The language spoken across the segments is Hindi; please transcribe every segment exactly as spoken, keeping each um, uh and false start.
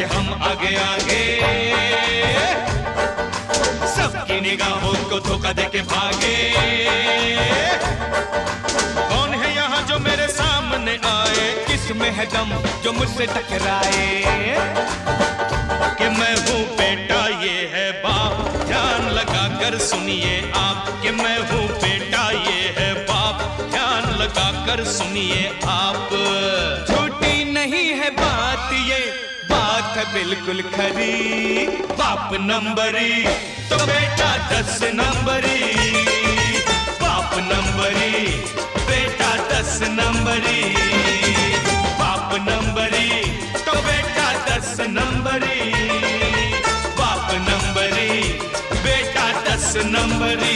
जैसे हम आगे आगे, सबकी निगाहों को धोखा देके भागे। कौन है यहाँ जो मेरे सामने आए, किसमें है दम जो मुझसे टकराए। कि मैं हूँ बेटा ये है बाप, ध्यान लगा कर सुनिए आप। कि मैं हूँ बेटा ये है बाप, ध्यान लगा कर सुनिए आप। झूठी नहीं है बात ये, बात है बिल्कुल खरी। बाप नंबरी तो बेटा दस नंबरी, बाप नंबरी बेटा दस नंबरी, बाप नंबरी तो बेटा दस नंबरी, बाप नंबरी बेटा दस नंबरी।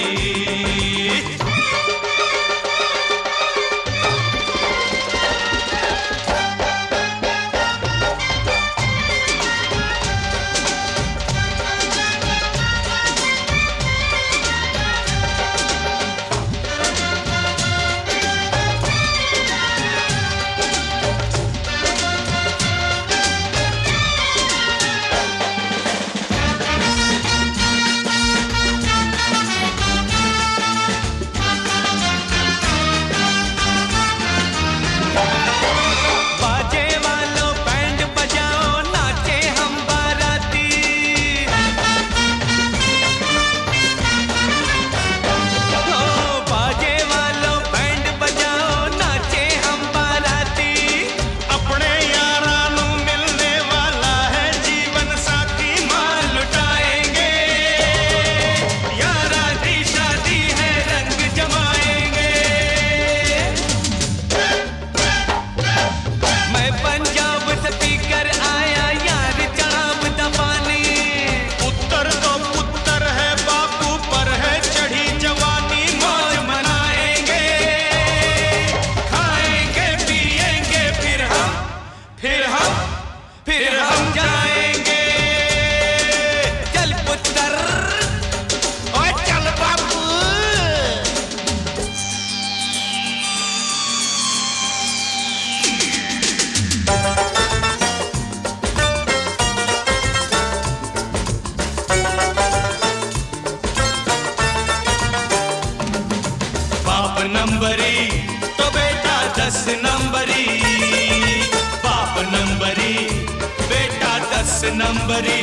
नंबरी तो बेटा दस नंबरी, बाप नंबरी बेटा दस नंबरी।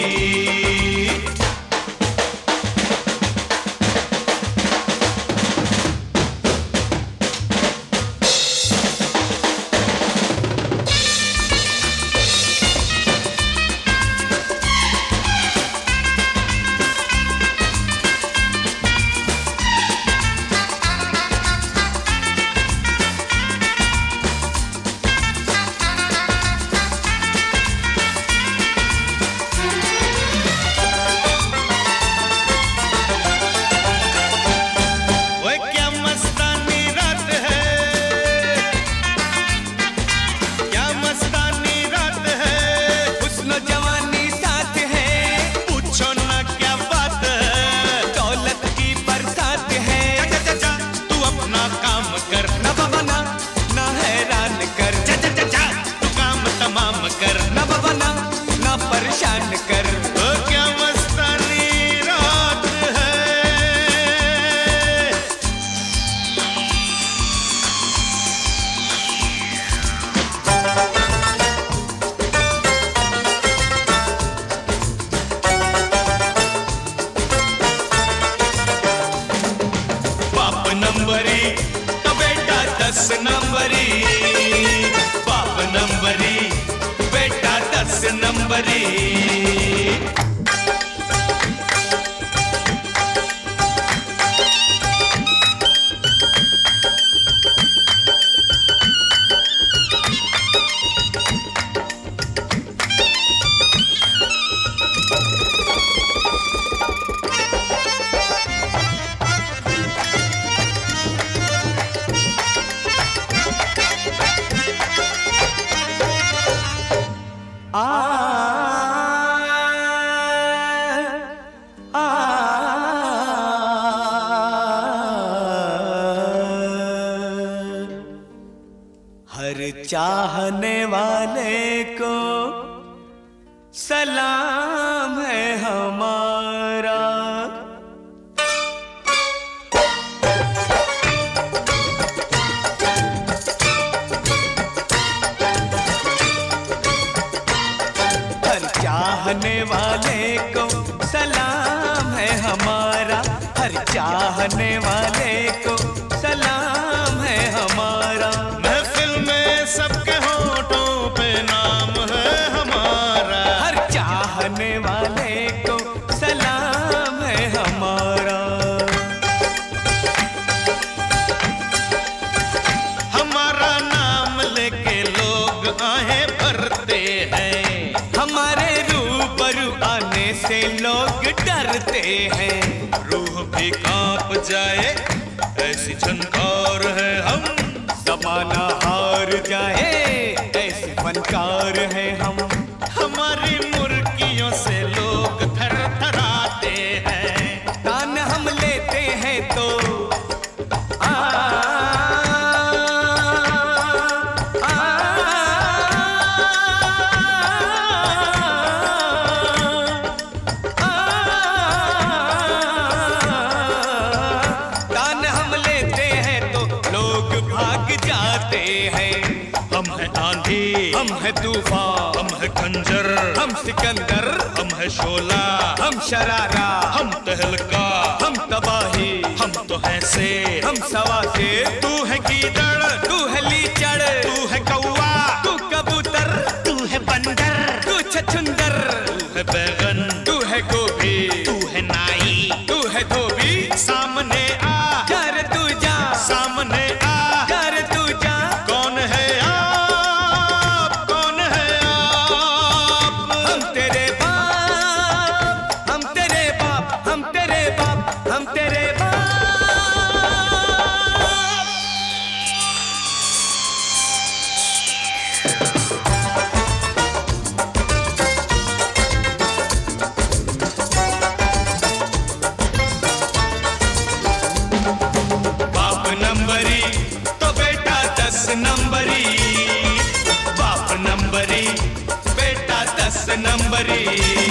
नंबरी तो बेटा दस नंबरी, बाप नंबरी बेटा दस नंबरी। आ, आ, हर चाहने वाले को सलाम है हमारा। हर चाहने वाले को सलाम है हमारा, हर चाहने वाले को सलाम है हमारा। महफिल में सबके होठों पे नाम है हमारा, हर चाहने वाले को सलाम है हमारा। हमारा नाम लेके लोग आहें भरते हैं, हमारे रूबरू आने से लोग डरते हैं। रूह भी कांप जाए ऐसी झनकार है हम, ज़माना हार जाए ऐसे फनकार है हम। हमारी मुर्गियों से लोग थर थराते हैं, तान हम लेते हैं तो आ, आ, तान हम लेते हैं तो लोग भाग जाते हैं। हम है आंधी, हम है तूफान, हम है खंजर, हम सिकंदर, हम है शोला, हम शरारा, हम तहलका, हम तबाही, हम तो हैं से, हम सवा से। तू है गीदड़, तू है लीचड़, तू है कौवा, तू कबूतर, तू है बंदर, तू छछुंदर, तू है बैगन, तू है गोभी, तू है नाई, तू है धोबी। सामने आ कर तू जा, सामने आ कर तू जा। कौन है आप, कौन है आप? हम तेरे बाप, हम तेरे बाप, हम तेरे बाप, हम तेरे बाप। बाप नंबरी तो बेटा दस नंबरी, बाप नंबरी बेटा दस नंबरी।